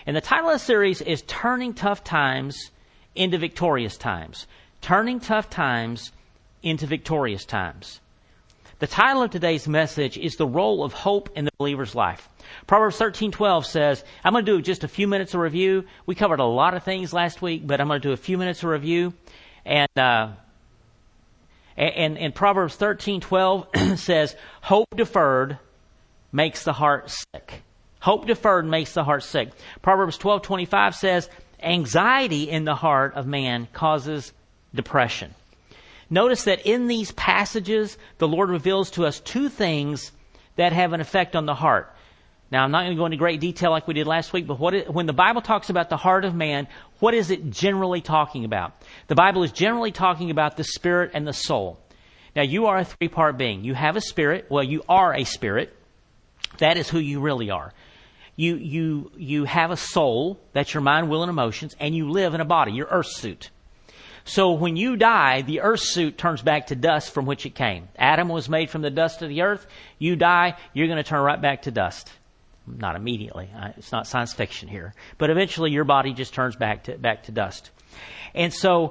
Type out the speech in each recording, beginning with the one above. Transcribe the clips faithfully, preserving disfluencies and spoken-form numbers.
And the title of the series is Turning Tough Times into Victorious Times. Turning Tough Times into Victorious Times. The title of today's message is The Role of Hope in the Believer's Life. Proverbs thirteen twelve says, I'm going to do just a few minutes of review. We covered a lot of things last week, but I'm going to do a few minutes of review. And uh, and, and Proverbs thirteen twelve says, hope deferred makes the heart sick. Hope deferred makes the heart sick. Proverbs twelve twenty-five says, anxiety in the heart of man causes depression. Notice that in these passages, the Lord reveals to us two things that have an effect on the heart. Now, I'm not going to go into great detail like we did last week, but what it, when the Bible talks about the heart of man, what is it generally talking about? The Bible is generally talking about the spirit and the soul. Now, you are a three-part being. You have a spirit. Well, you are a spirit. That is who you really are. You, you, you have a soul. That's your mind, will, and emotions. And you live in a body, your earth suit. So when you die, the earth suit turns back to dust from which it came. Adam was made from the dust of the earth. You die, you're going to turn right back to dust. Not immediately. It's not science fiction here. But eventually your body just turns back to back to dust. And so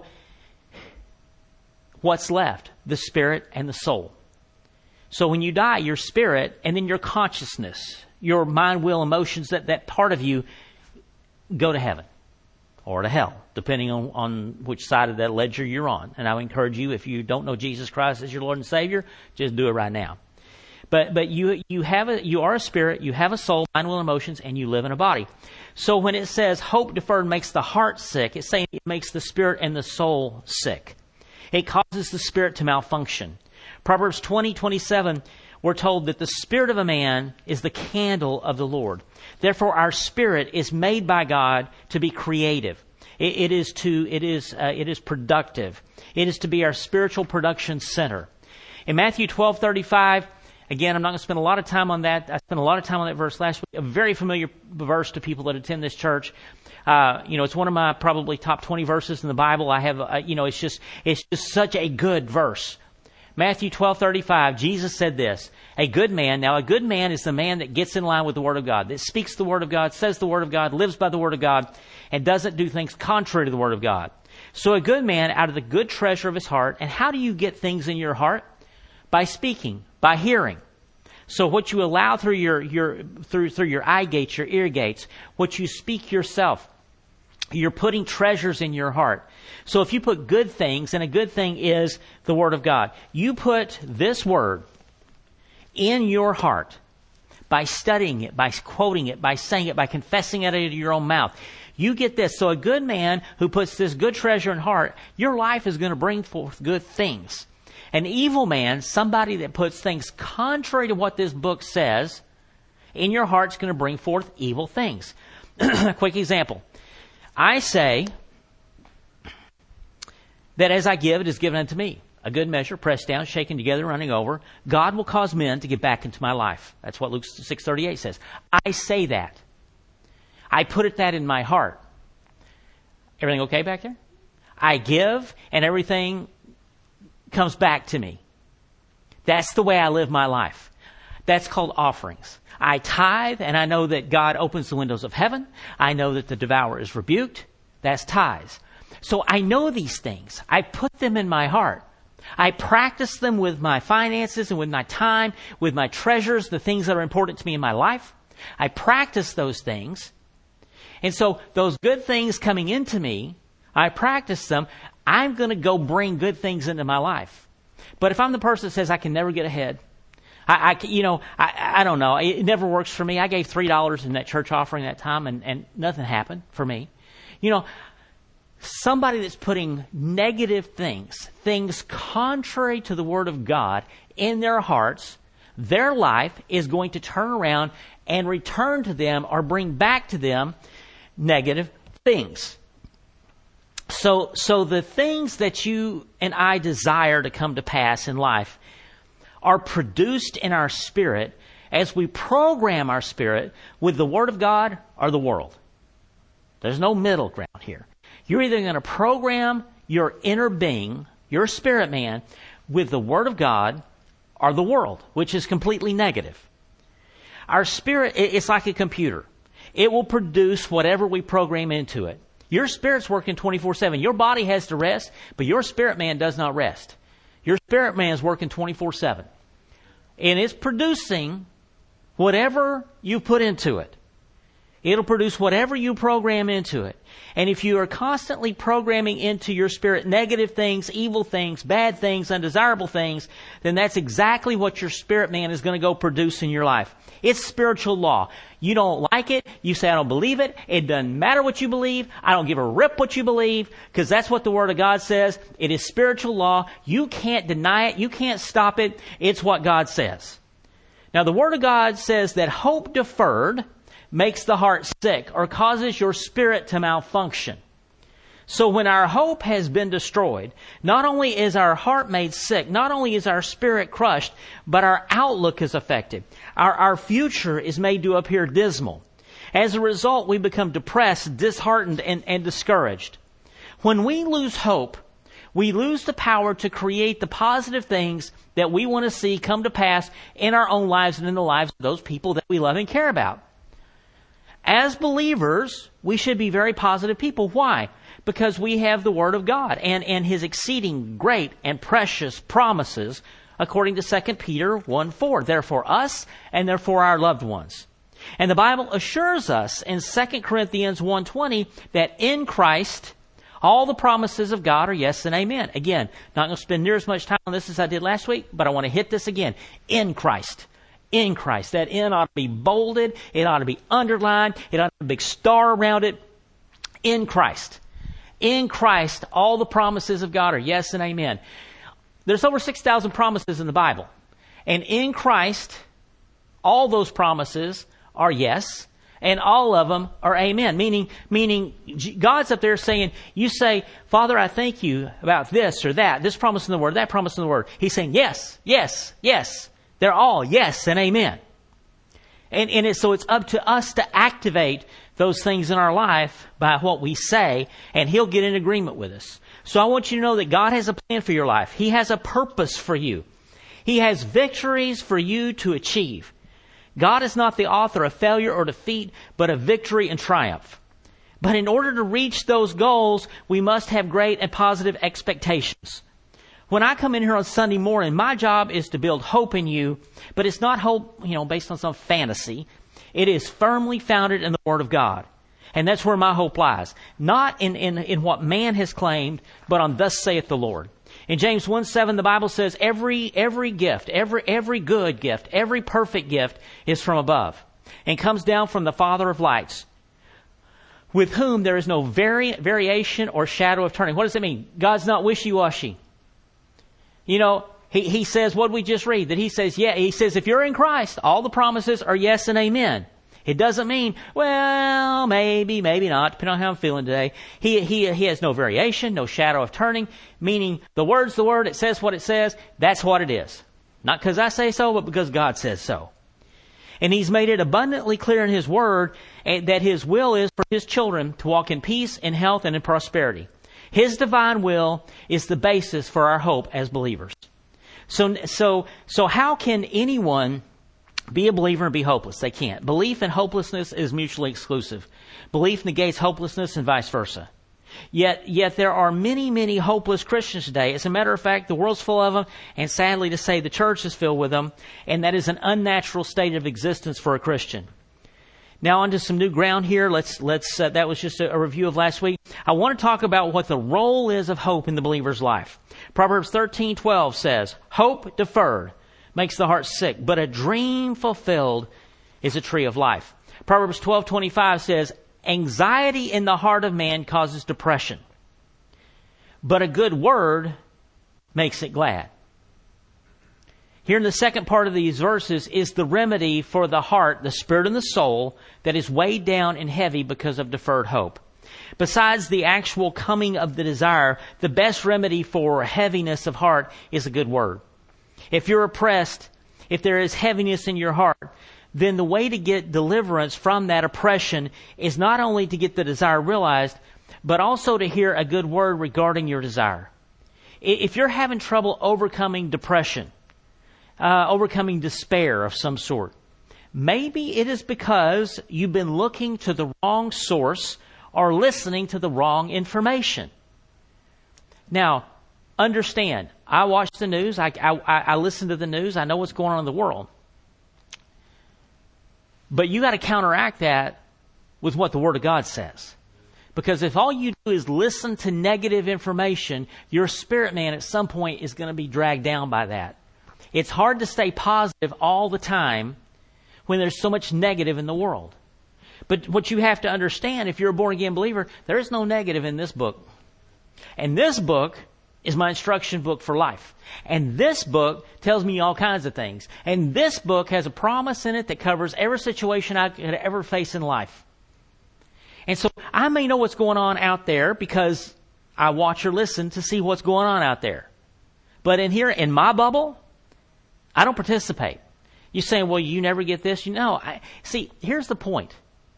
what's left? The spirit and the soul. So when you die, your spirit and then your consciousness, your mind, will, emotions, that, that part of you go to heaven or to hell, depending on, on which side of that ledger you're on. And I would encourage you, if you don't know Jesus Christ as your Lord and Savior, just do it right now. But but you you have a you are a spirit, you have a soul, mind, will, and emotions, and you live in a body. So when it says hope deferred makes the heart sick, it's saying it makes the spirit and the soul sick. It causes the spirit to malfunction. Proverbs twenty twenty-seven, we're told that the spirit of a man is the candle of the Lord. Therefore, our spirit is made by God to be creative. It, it is to it is uh, it is productive. It is to be our spiritual production center. In Matthew twelve thirty-five, again, I'm not going to spend a lot of time on that. I spent a lot of time on that verse last week. A very familiar verse to people that attend this church. Uh, you know, it's one of my probably top twenty verses in the Bible. I have, uh, you know, it's just it's just such a good verse. Matthew twelve thirty-five, Jesus said this, a good man, now a good man is the man that gets in line with the Word of God, that speaks the Word of God, says the Word of God, lives by the Word of God, and doesn't do things contrary to the Word of God. So a good man out of the good treasure of his heart, and how do you get things in your heart? By speaking, by hearing. So what you allow through your, your through through your eye gates, your ear gates, what you speak yourself, you're putting treasures in your heart. So if you put good things, and a good thing is the Word of God, you put this Word in your heart by studying it, by quoting it, by saying it, by confessing it out of your own mouth. You get this. So a good man who puts this good treasure in heart, your life is going to bring forth good things. An evil man, somebody that puts things contrary to what this book says, in your heart is going to bring forth evil things. A quick example. I say that as I give, it is given unto me. A good measure, pressed down, shaken together, running over. God will cause men to get back into my life. That's what Luke six thirty-eight says. I say that. I put it that in my heart. Everything okay back there? I give, and everything comes back to me. That's the way I live my life. That's called offerings. I tithe, and I know that God opens the windows of heaven. I know that the devourer is rebuked. That's tithes. So I know these things. I put them in my heart. I practice them with my finances and with my time, with my treasures, the things that are important to me in my life. I practice those things. And so those good things coming into me, I practice them. I'm going to go bring good things into my life. But if I'm the person that says I can never get ahead, I, I you know, I, I don't know. It never works for me. I gave three dollars in that church offering that time, and, and nothing happened for me. You know, somebody that's putting negative things, things contrary to the Word of God in their hearts, their life is going to turn around and return to them or bring back to them negative things. So, so the things that you and I desire to come to pass in life are produced in our spirit as we program our spirit with the Word of God or the world. There's no middle ground here. You're either going to program your inner being, your spirit man, with the Word of God or the world, which is completely negative. Our spirit, it's like a computer. it will produce whatever we program into it. Your spirit's working twenty-four seven. Your body has to rest, but your spirit man does not rest. Your spirit man is working twenty-four seven. And it's producing whatever you put into it. It'll produce whatever you program into it. And if you are constantly programming into your spirit negative things, evil things, bad things, undesirable things, then that's exactly what your spirit man is going to go produce in your life. It's spiritual law. You don't like it. You say, I don't believe it. It doesn't matter what you believe. I don't give a rip what you believe, because that's what the Word of God says. It is spiritual law. You can't deny it. You can't stop it. It's what God says. Now, the Word of God says that hope deferred makes the heart sick or causes your spirit to malfunction. So when our hope has been destroyed, not only is our heart made sick, not only is our spirit crushed, but our outlook is affected. Our, our future is made to appear dismal. As a result, we become depressed, disheartened, and, and discouraged. When we lose hope, we lose the power to create the positive things that we want to see come to pass in our own lives and in the lives of those people that we love and care about. As believers, we should be very positive people. Why? Because we have the Word of God and, and His exceeding great and precious promises according to Second Peter one four. They're for us and they're for our loved ones. And the Bible assures us in Second Corinthians one twenty that in Christ all the promises of God are yes and amen. Again, not going to spend near as much time on this as I did last week, but I want to hit this again. In Christ. In Christ. That in ought to be bolded. It ought to be underlined. It ought to have a big star around it. In Christ. In Christ, all the promises of God are yes and amen. There's over six thousand promises in the Bible. And in Christ, all those promises are yes, and all of them are amen. Meaning, meaning God's up there saying, you say, Father, I thank you about this or that, this promise in the Word, that promise in the Word. He's saying, yes, yes, yes. They're all yes and amen. And, and it, so it's up to us to activate those things in our life by what we say, and He'll get in agreement with us. So I want you to know that God has a plan for your life. He has a purpose for you. He has victories for you to achieve. God is not the author of failure or defeat, but of victory and triumph. But in order to reach those goals, we must have great and positive expectations. When I come in here on Sunday morning, my job is to build hope in you, but it's not hope, you know, based on some fantasy. It is firmly founded in the Word of God. And that's where my hope lies. Not in, in, in what man has claimed, but on thus saith the Lord. In James one seven, the Bible says every, every gift, every, every good gift, every perfect gift is from above and comes down from the Father of lights, with whom there is no vari- variation or shadow of turning. What does it mean? God's not wishy-washy. You know, he, he says, what did we just read? That he says, yeah, he says, if you're in Christ, all the promises are yes and amen. It doesn't mean, well, maybe, maybe not, depending on how I'm feeling today. He, he, he has no variation, no shadow of turning, meaning the word's the word, it says what it says, that's what it is. Not because I say so, but because God says so. And He's made it abundantly clear in His Word that His will is for His children to walk in peace, in health, and in prosperity. His divine will is the basis for our hope as believers. So, so, so how can anyone be a believer and be hopeless? They can't. Belief and hopelessness is mutually exclusive. Belief negates hopelessness and vice versa. Yet, yet there are many, many hopeless Christians today. As a matter of fact, the world's full of them, and sadly to say, the church is filled with them, and that is an unnatural state of existence for a Christian. Now onto some new ground here. Let's, let's, uh, that was just a, a review of last week. I want to talk about what the role is of hope in the believer's life. Proverbs thirteen twelve says, hope deferred makes the heart sick, but a dream fulfilled is a tree of life. Proverbs twelve twenty-five says, anxiety in the heart of man causes depression, but a good word makes it glad. Here in the second part of these verses is the remedy for the heart, the spirit and the soul that is weighed down and heavy because of deferred hope. Besides the actual coming of the desire, the best remedy for heaviness of heart is a good word. If you're oppressed, if there is heaviness in your heart, then the way to get deliverance from that oppression is not only to get the desire realized, but also to hear a good word regarding your desire. If you're having trouble overcoming depression, Uh, overcoming despair of some sort, maybe it is because you've been looking to the wrong source or listening to the wrong information. Now, understand, I watch the news, I, I, I listen to the news, I know what's going on in the world. But you got to counteract that with what the Word of God says. Because if all you do is listen to negative information, your spirit man at some point is going to be dragged down by that. It's hard to stay positive all the time when there's so much negative in the world. But what you have to understand, if you're a born-again believer, there is no negative in this book. And this book is my instruction book for life. And this book tells me all kinds of things. And this book has a promise in it that covers every situation I could ever face in life. And so I may know what's going on out there because I watch or listen to see what's going on out there. But in here, in my bubble, I don't participate. You're saying, well, you never get this? You know, I, see, here's the point.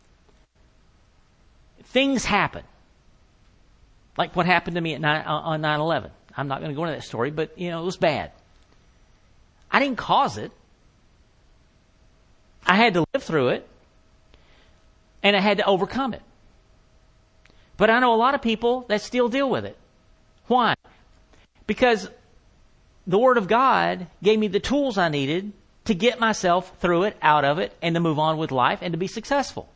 Things happen. Like what happened to me at nine, on nine eleven. I'm not going to go into that story, but, you know, it was bad. I didn't cause it. I had to live through it. And I had to overcome it. But I know a lot of people that still deal with it. Why? Because the Word of God gave me the tools I needed to get myself through it, out of it, and to move on with life and to be successful.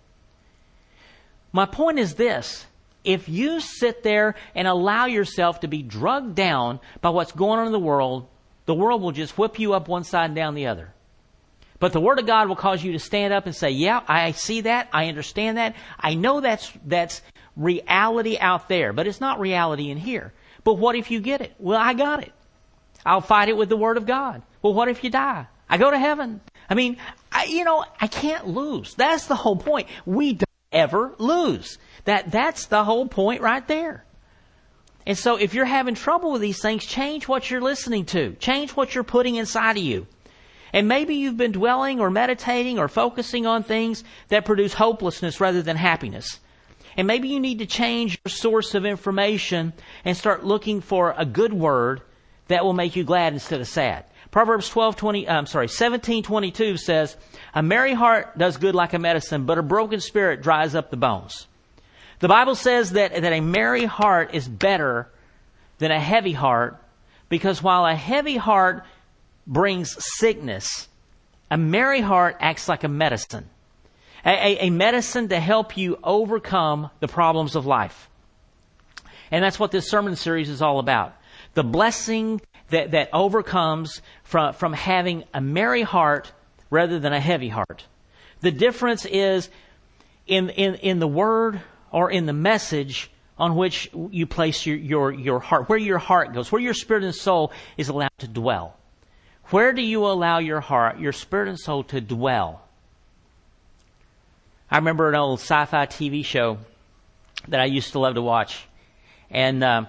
My point is this. If you sit there and allow yourself to be drugged down by what's going on in the world, the world will just whip you up one side and down the other. But the Word of God will cause you to stand up and say, yeah, I see that. I understand that. I know that's that's reality out there, but it's not reality in here. But what if you get it? Well, I got it. I'll fight it with the Word of God. Well, what if you die? I go to heaven. I mean, I, you know, I can't lose. That's the whole point. We don't ever lose. That That's the whole point right there. And so if you're having trouble with these things, change what you're listening to. Change what you're putting inside of you. And maybe you've been dwelling or meditating or focusing on things that produce hopelessness rather than happiness. And maybe you need to change your source of information and start looking for a good word that will make you glad instead of sad. Proverbs twelve twenty, I'm sorry, seventeen twenty-two says, "A merry heart does good like a medicine, but a broken spirit dries up the bones." The Bible says that, that a merry heart is better than a heavy heart, because while a heavy heart brings sickness, a merry heart acts like a medicine. A, a, a medicine to help you overcome the problems of life. And that's what this sermon series is all about. The blessing that, that overcomes from, from having a merry heart rather than a heavy heart. The difference is in, in, in the word or in the message on which you place your, your, your heart, where your heart goes, where your spirit and soul is allowed to dwell. Where do you allow your heart, your spirit and soul to dwell? I remember an old sci-fi T V show that I used to love to watch. And um,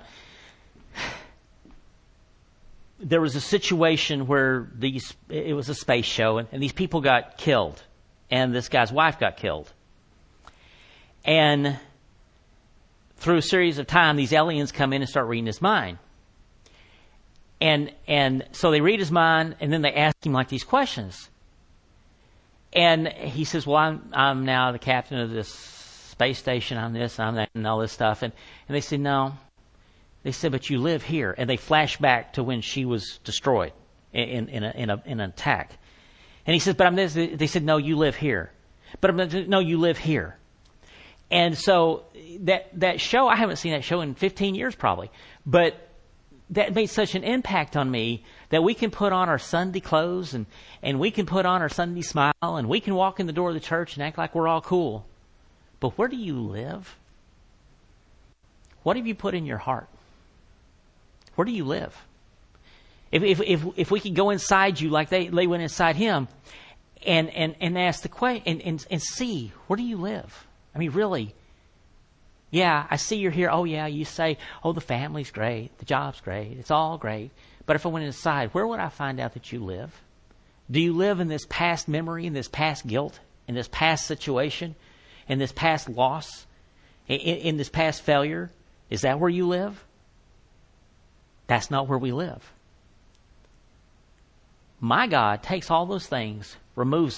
there was a situation where these, it was a space show, and, and these people got killed. And this guy's wife got killed. And through a series of time, these aliens come in and start reading his mind. And and so they read his mind, and then they ask him like these questions. And he says, well, I'm I'm now the captain of this space station. I'm this, I'm that, and all this stuff. And, and they said, no. They said, but you live here. And they flash back to when she was destroyed in, in, a, in, a, in an attack. And he says, but I'm this. They said, no, you live here. But I'm, no, you live here. And so that that show, I haven't seen that show in fifteen years probably. But that made such an impact on me that we can put on our Sunday clothes and, and we can put on our Sunday smile and we can walk in the door of the church and act like we're all cool. But where do you live? What have you put in your heart? Where do you live? If if if, if we could go inside you like they, they went inside him and, and, and ask the question and, and, and see, where do you live? I mean, really. Yeah, I see you're here. Oh, yeah, you say, oh, the family's great. The job's great. It's all great. But if I went inside, where would I find out that you live? Do you live in this past memory, in this past guilt, in this past situation, in this past loss, in, in this past failure? Is that where you live? That's not where we live. My God takes all those things, removes them,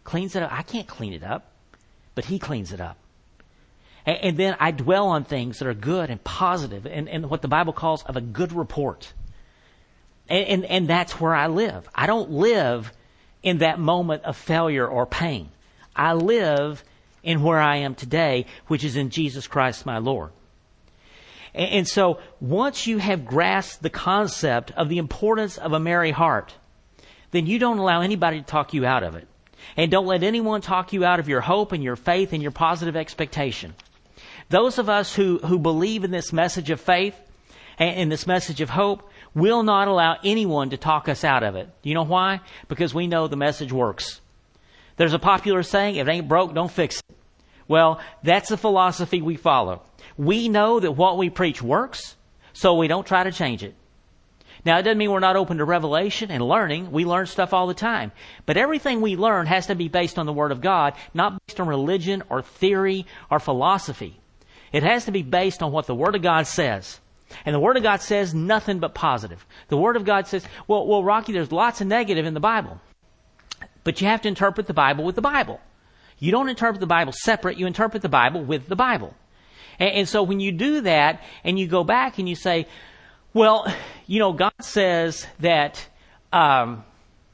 cleans it up. I can't clean it up, but He cleans it up. And, and then I dwell on things that are good and positive and, and what the Bible calls of a good report. And, and, and that's where I live. I don't live in that moment of failure or pain. I live in where I am today, which is in Jesus Christ my Lord. And, and so once you have grasped the concept of the importance of a merry heart, then you don't allow anybody to talk you out of it. And don't let anyone talk you out of your hope and your faith and your positive expectation. Those of us who, who believe in this message of faith and in this message of hope will not allow anyone to talk us out of it. You know why? Because we know the message works. There's a popular saying, if it ain't broke, don't fix it. Well, that's the philosophy we follow. We know that what we preach works, so we don't try to change it. Now, it doesn't mean we're not open to revelation and learning. We learn stuff all the time. But everything we learn has to be based on the Word of God, not based on religion or theory or philosophy. It has to be based on what the Word of God says. And the Word of God says nothing but positive. The Word of God says, well, well, Rocky, there's lots of negative in the Bible. But you have to interpret the Bible with the Bible. You don't interpret the Bible separate. You interpret the Bible with the Bible. And, and so when you do that and you go back and you say, well, you know, God says that um,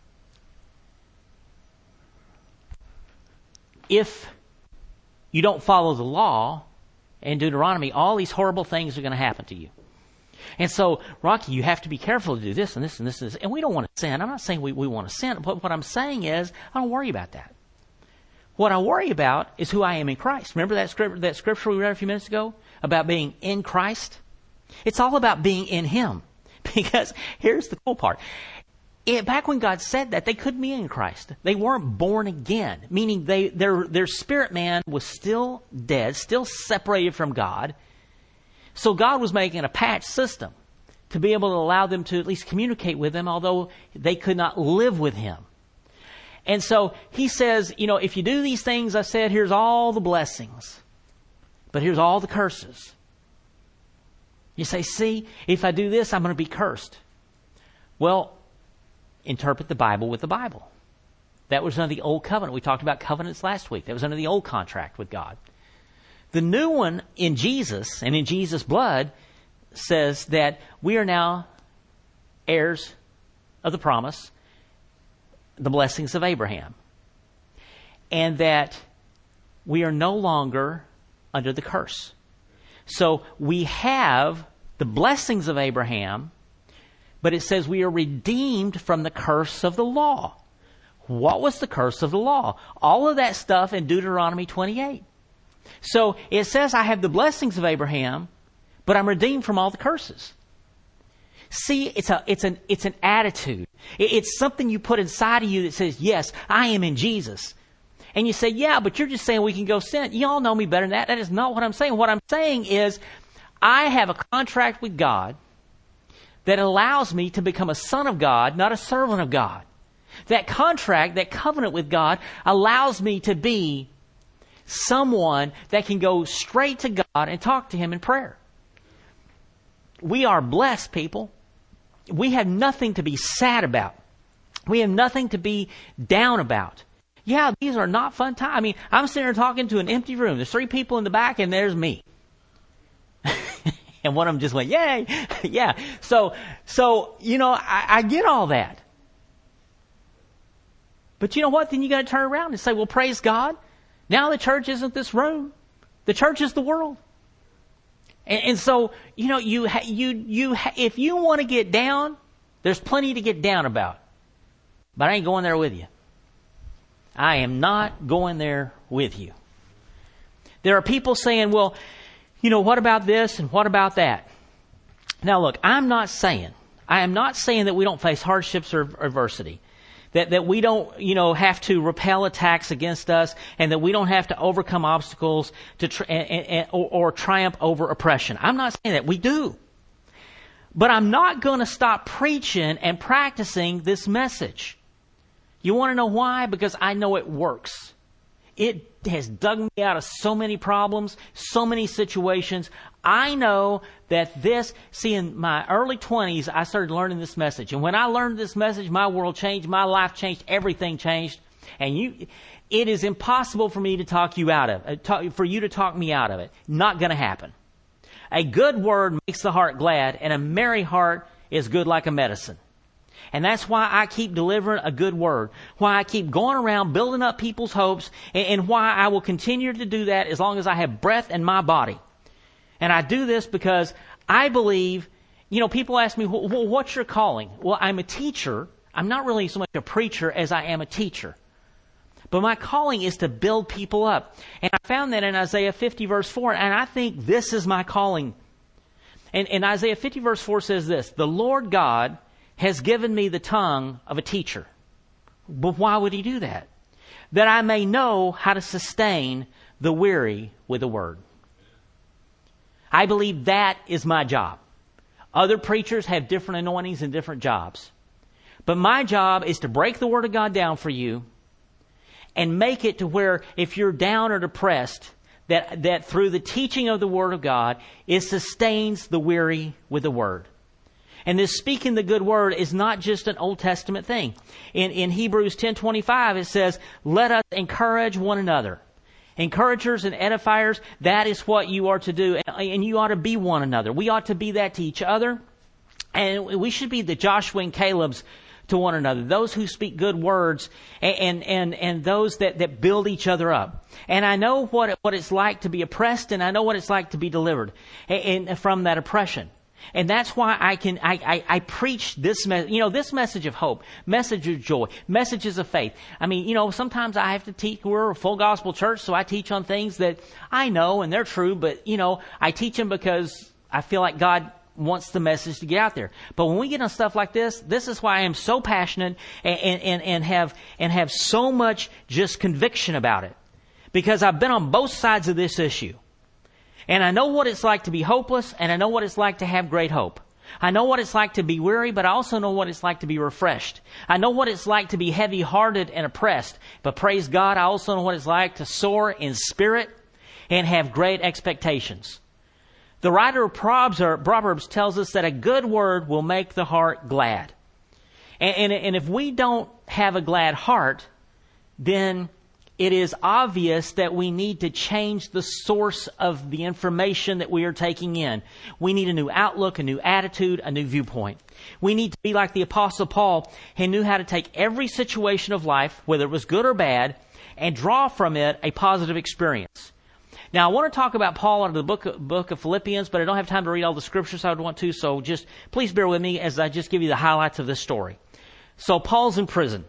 if you don't follow the law in Deuteronomy, all these horrible things are going to happen to you. And so, Rocky, you have to be careful to do this and this and this and this. And we don't want to sin. I'm not saying we, we want to sin. But what I'm saying is, I don't worry about that. What I worry about is who I am in Christ. Remember that scripture, that scripture we read a few minutes ago about being in Christ? It's all about being in Him. Because here's the cool part. It, back when God said that, they couldn't be in Christ. They weren't born again, meaning they their their spirit man was still dead, still separated from God. So God was making a patch system to be able to allow them to at least communicate with Him, although they could not live with Him. And so He says, you know, if you do these things, I said, here's all the blessings, but here's all the curses. You say, see, if I do this, I'm going to be cursed. Well, interpret the Bible with the Bible. That was under the old covenant. We talked about covenants last week. That was under the old contract with God. The new one in Jesus and in Jesus' blood says that we are now heirs of the promise, the blessings of Abraham. And that we are no longer under the curse. So we have the blessings of Abraham, but it says we are redeemed from the curse of the law. What was the curse of the law? All of that stuff in Deuteronomy twenty-eight. So it says I have the blessings of Abraham, but I'm redeemed from all the curses. See, it's a it's an it's an attitude. It's something you put inside of you that says, yes, I am in Jesus. And you say, yeah, but you're just saying we can go sin. You all know me better than that. That is not what I'm saying. What I'm saying is I have a contract with God that allows me to become a son of God, not a servant of God. That contract, that covenant with God allows me to be someone that can go straight to God and talk to Him in prayer. We are blessed people. We have nothing to be sad about. We have nothing to be down about. Yeah, these are not fun times. I mean, I'm sitting there talking to an empty room. There's three people in the back and there's me. And one of them just went, yay. Yeah. So, so, you know, I, I get all that. But you know what? Then you got to turn around and say, well, praise God. Now the church isn't this room. The church is the world. And, and so, you know, you, ha, you, you, ha, if you want to get down, there's plenty to get down about. But I ain't going there with you. I am not going there with you. There are people saying, well, you know, what about this and what about that? Now, look, I'm not saying, I am not saying that we don't face hardships or adversity. That, that we don't, you know, have to repel attacks against us, and that we don't have to overcome obstacles to tri- and, and, or, or triumph over oppression. I'm not saying that. We do. But I'm not going to stop preaching and practicing this message. You want to know why? Because I know it works. It has dug me out of so many problems, so many situations. I know that this, see, in my early twenties, I started learning this message. And when I learned this message, my world changed, my life changed, everything changed. And you, it is impossible for me to talk you out of it, uh, for you to talk me out of it. Not going to happen. A good word makes the heart glad, and a merry heart is good like a medicine. And that's why I keep delivering a good word, why I keep going around building up people's hopes, and, and why I will continue to do that as long as I have breath in my body. And I do this because I believe, you know, people ask me, well, what's your calling? Well, I'm a teacher. I'm not really so much a preacher as I am a teacher. But my calling is to build people up. And I found that in Isaiah fifty verse four, and I think this is my calling. And, and Isaiah fifty verse four says this, the Lord God has given me the tongue of a teacher. But why would he do that? That I may know how to sustain the weary with a word. I believe that is my job. Other preachers have different anointings and different jobs. But my job is to break the Word of God down for you and make it to where if you're down or depressed, that, that through the teaching of the Word of God, it sustains the weary with the Word. And this speaking the good word is not just an Old Testament thing. In, in Hebrews ten twenty-five, it says, let us encourage one another. Encouragers and edifiers, that is what you are to do. And, and you ought to be one another. We ought to be that to each other. And we should be the Joshua and Caleb's to one another. Those who speak good words and, and, and, and those that, that build each other up. And I know what, it, what it's like to be oppressed, and I know what it's like to be delivered and, and from that oppression. And that's why I can, I, I, I preach this message, you know, this message of hope, message of joy, messages of faith. I mean, you know, sometimes I have to teach, we're a full gospel church, so I teach on things that I know and they're true, but, you know, I teach them because I feel like God wants the message to get out there. But when we get on stuff like this, this is why I am so passionate and, and, and have, and have so much just conviction about it. Because I've been on both sides of this issue. And I know what it's like to be hopeless, and I know what it's like to have great hope. I know what it's like to be weary, but I also know what it's like to be refreshed. I know what it's like to be heavy-hearted and oppressed, but praise God, I also know what it's like to soar in spirit and have great expectations. The writer of Proverbs tells us that a good word will make the heart glad. And, and, and if we don't have a glad heart, then it is obvious that we need to change the source of the information that we are taking in. We need a new outlook, a new attitude, a new viewpoint. We need to be like the Apostle Paul, who knew how to take every situation of life, whether it was good or bad, and draw from it a positive experience. Now, I want to talk about Paul out of the book of, book of Philippians, but I don't have time to read all the scriptures I would want to, so just please bear with me as I just give you the highlights of this story. So Paul's in prison.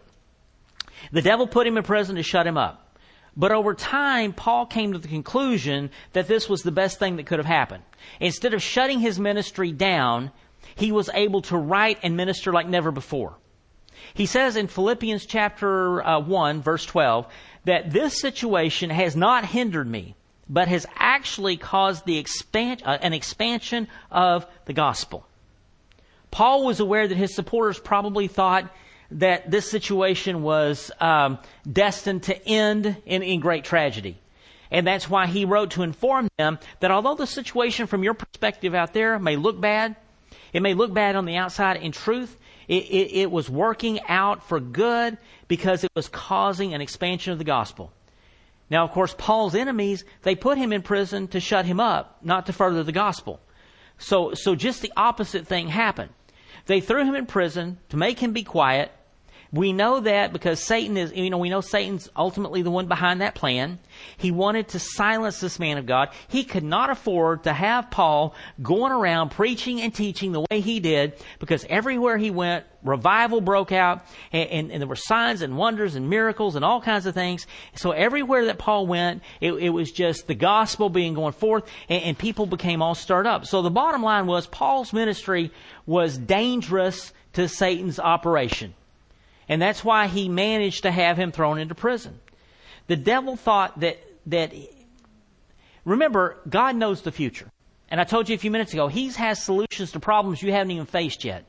The devil put him in prison to shut him up. But over time, Paul came to the conclusion that this was the best thing that could have happened. Instead of shutting his ministry down, he was able to write and minister like never before. He says in Philippians chapter uh, one, verse twelve, that this situation has not hindered me, but has actually caused the expan- uh, an expansion of the gospel. Paul was aware that his supporters probably thought that this situation was um, destined to end in, in great tragedy. And that's why he wrote to inform them that although the situation from your perspective out there may look bad, it may look bad on the outside, in truth, it, it, it was working out for good because it was causing an expansion of the gospel. Now, of course, Paul's enemies, they put him in prison to shut him up, not to further the gospel. So, so just the opposite thing happened. They threw him in prison to make him be quiet. We know that because Satan is, you know, we know Satan's ultimately the one behind that plan. He wanted to silence this man of God. He could not afford to have Paul going around preaching and teaching the way he did, because everywhere he went, revival broke out, and, and, and there were signs and wonders and miracles and all kinds of things. So everywhere that Paul went, it, it was just the gospel being going forth, and, and people became all stirred up. So the bottom line was Paul's ministry was dangerous to Satan's operation. And that's why he managed to have him thrown into prison. The devil thought that, that, remember, God knows the future. And I told you a few minutes ago, He has solutions to problems you haven't even faced yet.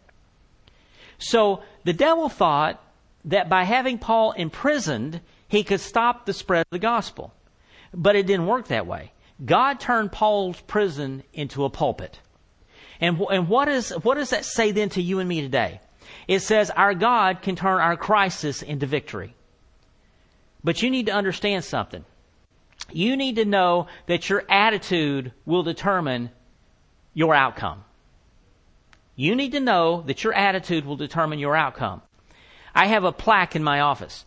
So the devil thought that by having Paul imprisoned, he could stop the spread of the gospel. But it didn't work that way. God turned Paul's prison into a pulpit. And, and what is, what does that say then to you and me today? It says our God can turn our crisis into victory. But you need to understand something. You need to know that your attitude will determine your outcome. You need to know that your attitude will determine your outcome. I have a plaque in my office,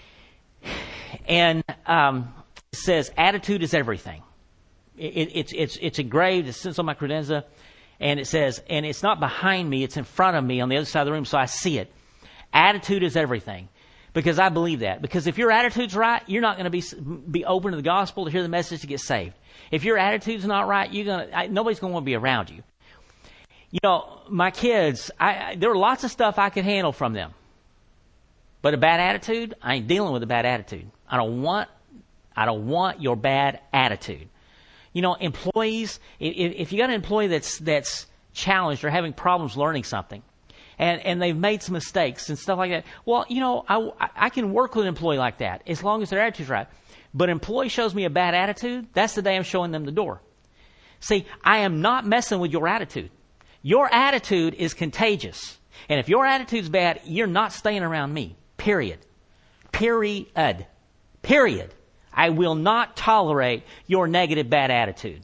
and um, it says, "Attitude is everything." It, it's it's it's engraved. It sits on my credenza, and it says, and it's not behind me; it's in front of me on the other side of the room, so I see it. Attitude is everything, because I believe that. Because if your attitude's right, you're not going to be be open to the gospel to hear the message to get saved. If your attitude's not right, you're gonna I, nobody's going to want to be around you. You know, my kids, I, I there are lots of stuff I could handle from them. But a bad attitude, I ain't dealing with a bad attitude. I don't want, I don't want your bad attitude. You know, employees, if, if you got an employee that's that's challenged or having problems learning something, and, and they've made some mistakes and stuff like that, well, you know, I, I can work with an employee like that as long as their attitude's right. But an employee shows me a bad attitude, that's the day I'm showing them the door. See, I am not messing with your attitude. Your attitude is contagious. And if your attitude's bad, you're not staying around me. Period. Period. Period. I will not tolerate your negative bad attitude.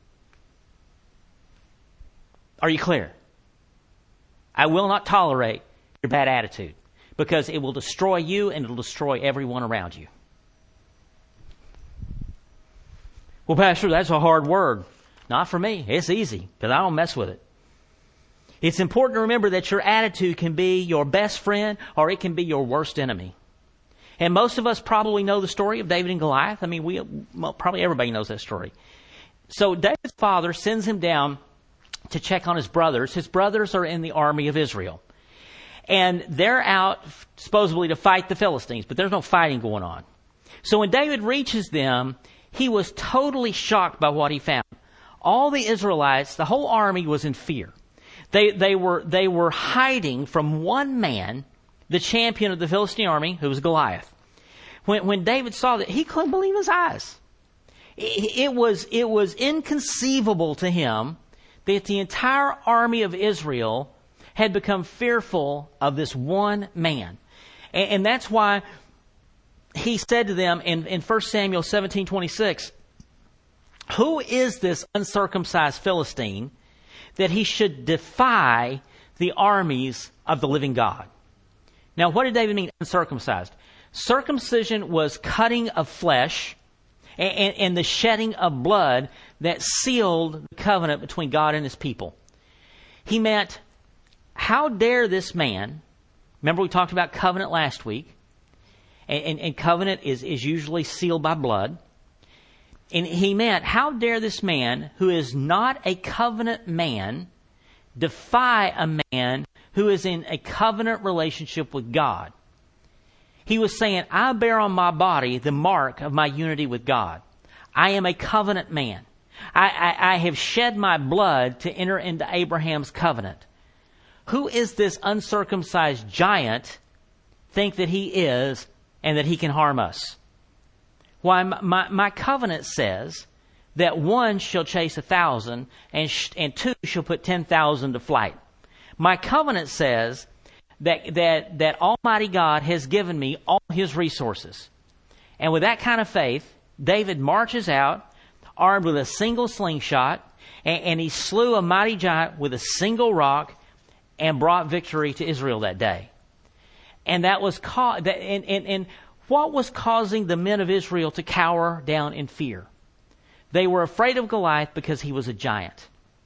Are you clear? I will not tolerate your bad attitude because it will destroy you and it will destroy everyone around you. Well, Pastor, that's a hard word. Not for me. It's easy because I don't mess with it. It's important to remember that your attitude can be your best friend or it can be your worst enemy. And most of us probably know the story of David and Goliath. I mean, we well, probably everybody knows that story. So David's father sends him down to check on his brothers. His brothers are in the army of Israel. And they're out supposedly to fight the Philistines, but there's no fighting going on. So when David reaches them, he was totally shocked by what he found. All the Israelites, the whole army was in fear. They they were they were hiding from one man, the champion of the Philistine army, who was Goliath. When when David saw that, he couldn't believe his eyes. It, it was it was inconceivable to him that the entire army of Israel had become fearful of this one man, and, and that's why he said to them in in First Samuel seventeen twenty-six, "Who is this uncircumcised Philistine that he should defy the armies of the living God?" Now, what did David mean uncircumcised? Circumcision was cutting of flesh and, and, and the shedding of blood that sealed the covenant between God and his people. He meant, how dare this man, remember we talked about covenant last week, and, and, and covenant is, is usually sealed by blood. And he meant, how dare this man who is not a covenant man defy a man who is in a covenant relationship with God? He was saying, I bear on my body the mark of my unity with God. I am a covenant man. I, I, I have shed my blood to enter into Abraham's covenant. Who is this uncircumcised giant think that he is and that he can harm us? Why, my, my covenant says that one shall chase a thousand and, sh- and two shall put ten thousand to flight. My covenant says that, that, that Almighty God has given me all his resources. And with that kind of faith, David marches out armed with a single slingshot, and, and he slew a mighty giant with a single rock and brought victory to Israel that day. And that was ca- that, and, and, and what was causing the men of Israel to cower down in fear? They were afraid of Goliath because he was a giant.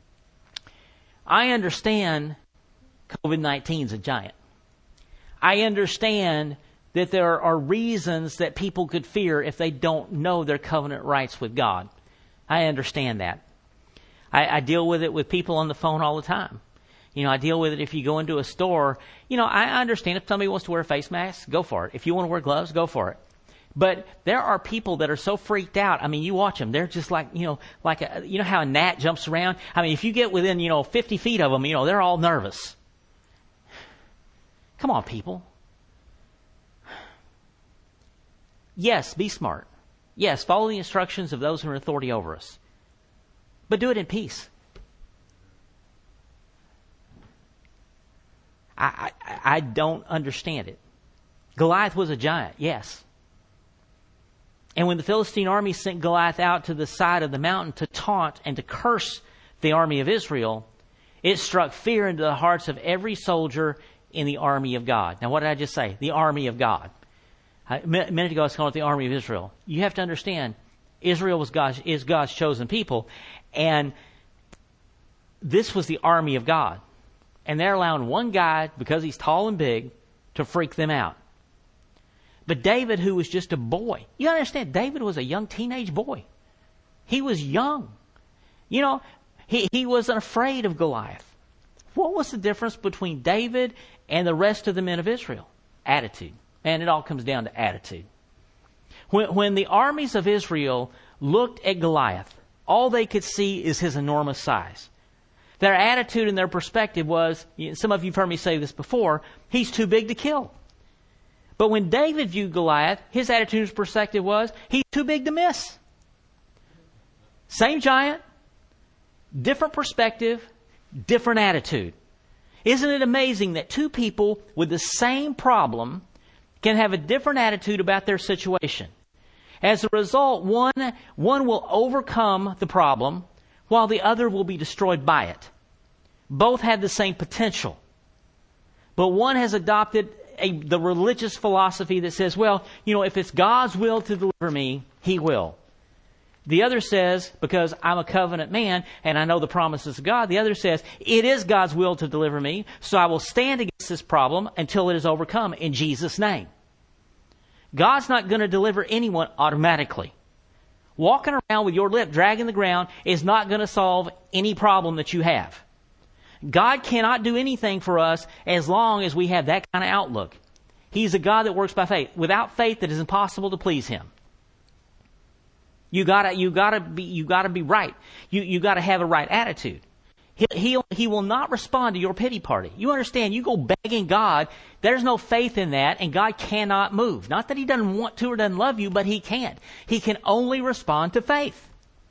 I understand covid nineteen is a giant. I understand that there are reasons that people could fear if they don't know their covenant rights with God. I understand that. I, I deal with it with people on the phone all the time. You know, I deal with it if you go into a store. You know, I understand if somebody wants to wear a face mask, go for it. If you want to wear gloves, go for it. But there are people that are so freaked out. I mean, you watch them. They're just like, you know, like a, you know how a gnat jumps around? I mean, if you get within, you know, fifty feet of them, you know, they're all nervous. Come on, people. Yes, be smart. Yes, follow the instructions of those who are in authority over us. But do it in peace. I, I, I don't understand it. Goliath was a giant, yes. And when the Philistine army sent Goliath out to the side of the mountain to taunt and to curse the army of Israel, it struck fear into the hearts of every soldier in the army of God. Now, what did I just say? The army of God. A minute ago, I was calling it the army of Israel. You have to understand, Israel was God's, is God's chosen people, and this was the army of God. And they're allowing one guy, because he's tall and big, to freak them out. But David, who was just a boy, you understand, David was a young teenage boy. He was young. You know, he, he wasn't afraid of Goliath. What was the difference between David and the rest of the men of Israel? Attitude. And it all comes down to attitude. When, when the armies of Israel looked at Goliath, all they could see is his enormous size. Their attitude and their perspective was, some of you have heard me say this before, he's too big to kill. But when David viewed Goliath, his attitude and perspective was, he's too big to miss. Same giant, different perspective, different attitude. Isn't it amazing that two people with the same problem can have a different attitude about their situation? As a result, one, one will overcome the problem while the other will be destroyed by it. Both have the same potential. But one has adopted a, the religious philosophy that says, well, you know, if it's God's will to deliver me, He will. The other says, because I'm a covenant man and I know the promises of God, the other says, it is God's will to deliver me, so I will stand against this problem until it is overcome in Jesus' name. God's not going to deliver anyone automatically. Walking around with your lip dragging the ground is not going to solve any problem that you have. God cannot do anything for us as long as we have that kind of outlook. He's a God that works by faith. Without faith, it is impossible to please Him. You gotta, you gotta be, you gotta be right. You, you gotta have a right attitude. He, he, he will not respond to your pity party. You understand, you go begging God, there's no faith in that, and God cannot move. Not that He doesn't want to or doesn't love you, but He can't. He can only respond to faith.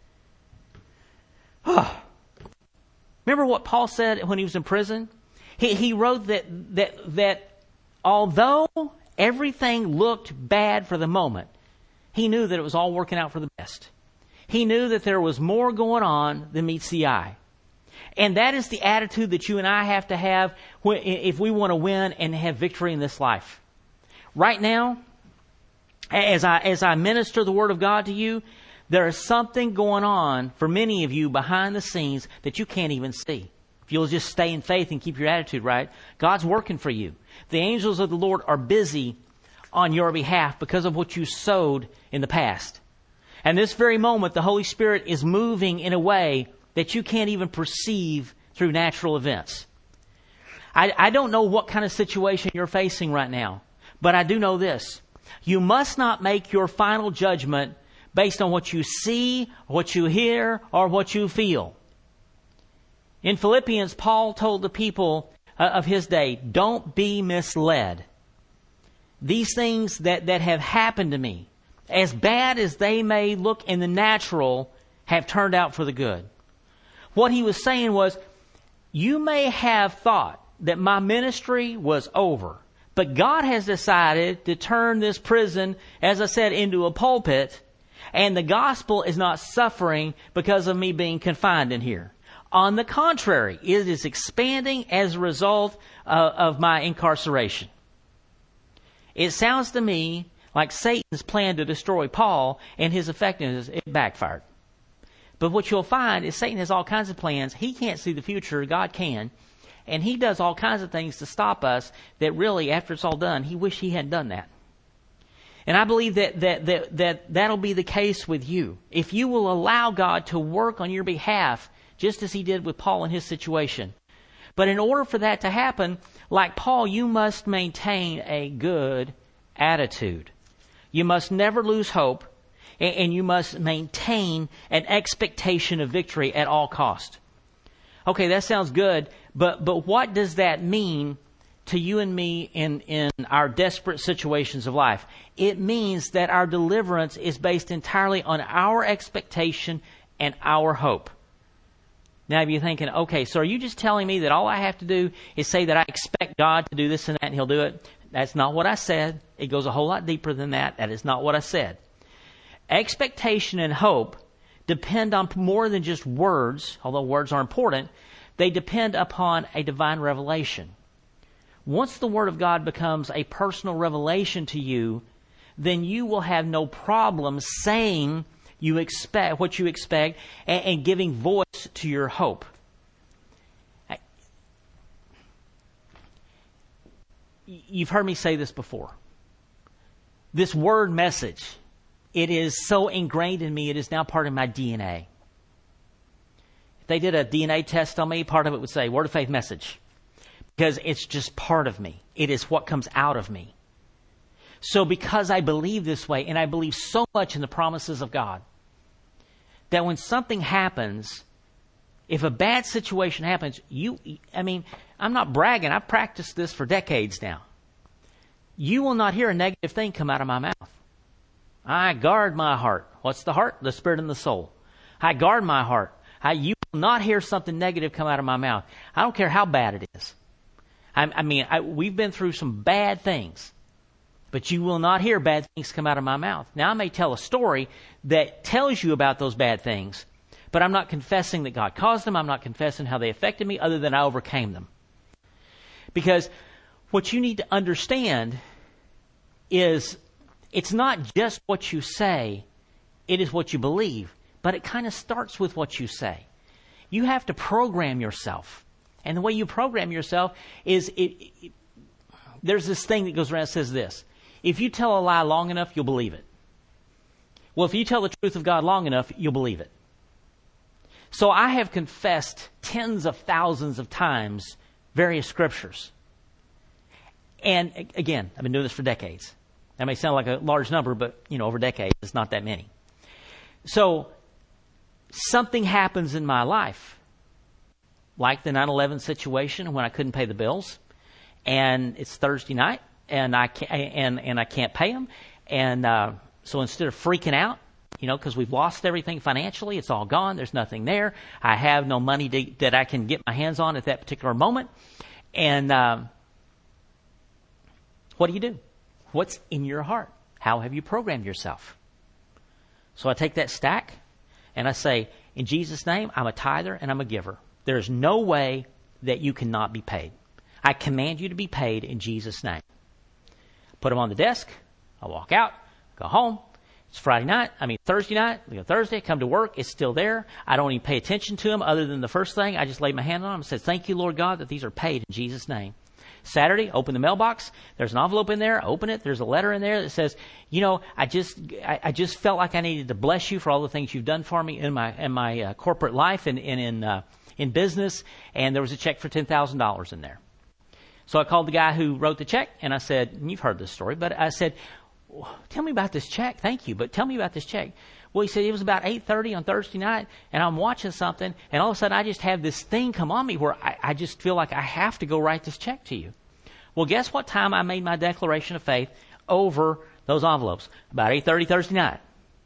Remember what Paul said when he was in prison? He, he wrote that, that, that although everything looked bad for the moment, he knew that it was all working out for the best. He knew that there was more going on than meets the eye. And that is the attitude that you and I have to have if we want to win and have victory in this life. Right now, as I, as I minister the Word of God to you, there is something going on for many of you behind the scenes that you can't even see. If you'll just stay in faith and keep your attitude right, God's working for you. The angels of the Lord are busy on your behalf because of what you sowed in the past. And this very moment, the Holy Spirit is moving in a way that you can't even perceive through natural events. I, I don't know what kind of situation you're facing right now, but I do know this. You must not make your final judgment based on what you see, what you hear, or what you feel. In Philippians, Paul told the people uh, of his day, don't be misled. These things that, that have happened to me, as bad as they may look in the natural, have turned out for the good. What he was saying was, you may have thought that my ministry was over, but God has decided to turn this prison, as I said, into a pulpit, and the gospel is not suffering because of me being confined in here. On the contrary, it is expanding as a result of, of my incarceration. It sounds to me like Satan's plan to destroy Paul and his effectiveness, it backfired. But what you'll find is Satan has all kinds of plans. He can't see the future. God can. And he does all kinds of things to stop us that really, after it's all done, he wished he hadn't done that. And I believe that, that, that, that that'll be the case with you. If you will allow God to work on your behalf, just as He did with Paul in his situation. But in order for that to happen, like Paul, you must maintain a good attitude. You must never lose hope, and, and you must maintain an expectation of victory at all cost. Okay, that sounds good, but, but what does that mean to you and me in, in our desperate situations of life? It means that our deliverance is based entirely on our expectation and our hope. Now, if you're thinking, okay, so are you just telling me that all I have to do is say that I expect God to do this and that and He'll do it? That's not what I said. It goes a whole lot deeper than that. That is not what I said. Expectation and hope depend on more than just words, although words are important. They depend upon a divine revelation. Once the Word of God becomes a personal revelation to you, then you will have no problem saying you expect what you expect and, and giving voice to your hope. You've heard me say this before. This word message, it is so ingrained in me, it is now part of my D N A. If they did a D N A test on me, part of it would say Word of Faith message. Because it's just part of me. It is what comes out of me. So because I believe this way, and I believe so much in the promises of God, that when something happens, if a bad situation happens, you, I mean, I'm not bragging. I've practiced this for decades now. You will not hear a negative thing come out of my mouth. I guard my heart. What's the heart? The spirit and the soul. I guard my heart. I, you will not hear something negative come out of my mouth. I don't care how bad it is. I, I mean, I, we've been through some bad things, but you will not hear bad things come out of my mouth. Now, I may tell a story that tells you about those bad things, but I'm not confessing that God caused them. I'm not confessing how they affected me other than I overcame them. Because what you need to understand is it's not just what you say, it is what you believe. But it kind of starts with what you say. You have to program yourself. And the way you program yourself is, it, it, there's this thing that goes around that says this. If you tell a lie long enough, you'll believe it. Well, if you tell the truth of God long enough, you'll believe it. So I have confessed tens of thousands of times various scriptures. And again, I've been doing this for decades. That may sound like a large number, but, you know, over decades, it's not that many. So something happens in my life, like the nine eleven situation when I couldn't pay the bills, and it's Thursday night, and I can't, and and I can't pay them, and uh, so instead of freaking out, you know, because we've lost everything financially, it's all gone. There's nothing there. I have no money to, that I can get my hands on at that particular moment, and um, what do you do? What's in your heart? How have you programmed yourself? So I take that stack, and I say, in Jesus' name, I'm a tither and I'm a giver. There's no way that you cannot be paid. I command you to be paid in Jesus' name. Put them on the desk. I walk out, go home. It's Friday night. I mean, Thursday night. You know, Thursday, come to work. It's still there. I don't even pay attention to them other than the first thing. I just laid my hand on them and said, thank you, Lord God, that these are paid in Jesus' name. Saturday, open the mailbox. There's an envelope in there. Open it. There's a letter in there that says, you know, I just, I, I just felt like I needed to bless you for all the things you've done for me in my, in my uh, corporate life and, and in, uh, in business. And there was a check for ten thousand dollars in there. So I called the guy who wrote the check and I said, and you've heard this story, but I said, tell me about this check. Thank you. But tell me about this check. Well, he said it was about eight thirty on Thursday night, and I'm watching something, and all of a sudden I just have this thing come on me where I, I just feel like I have to go write this check to you. Well, guess what time I made my declaration of faith over those envelopes? About eight thirty Thursday night.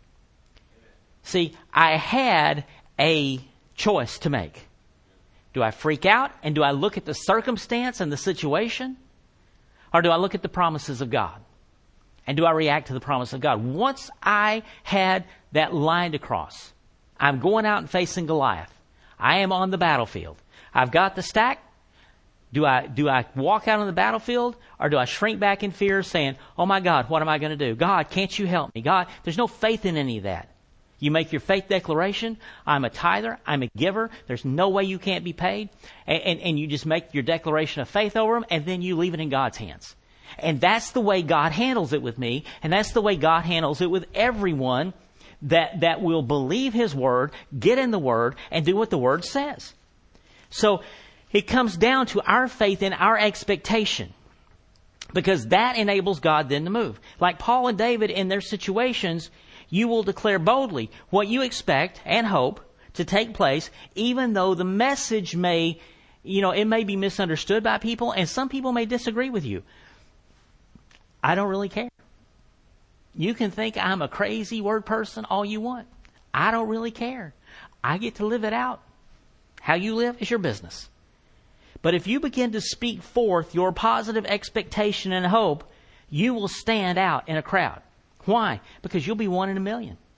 See, I had a choice to make. Do I freak out, and do I look at the circumstance and the situation, or do I look at the promises of God? And do I react to the promise of God? Once I had that line to cross, I'm going out and facing Goliath. I am on the battlefield. I've got the stack. Do I do I walk out on the battlefield, or do I shrink back in fear saying, oh my God, what am I going to do? God, can't you help me? God, there's no faith in any of that. You make your faith declaration. I'm a tither. I'm a giver. There's no way you can't be paid. And, and, and you just make your declaration of faith over them, and then you leave it in God's hands. And that's the way God handles it with me, and that's the way God handles it with everyone that, that will believe His Word, get in the Word, and do what the Word says. So it comes down to our faith and our expectation, because that enables God then to move. Like Paul and David in their situations, you will declare boldly what you expect and hope to take place, even though the message may, you know, it may be misunderstood by people, and some people may disagree with you. I don't really care. You can think I'm a crazy word person all you want. I don't really care. I get to live it out. How you live is your business. But if you begin to speak forth your positive expectation and hope, you will stand out in a crowd. Why? Because you'll be one in a million.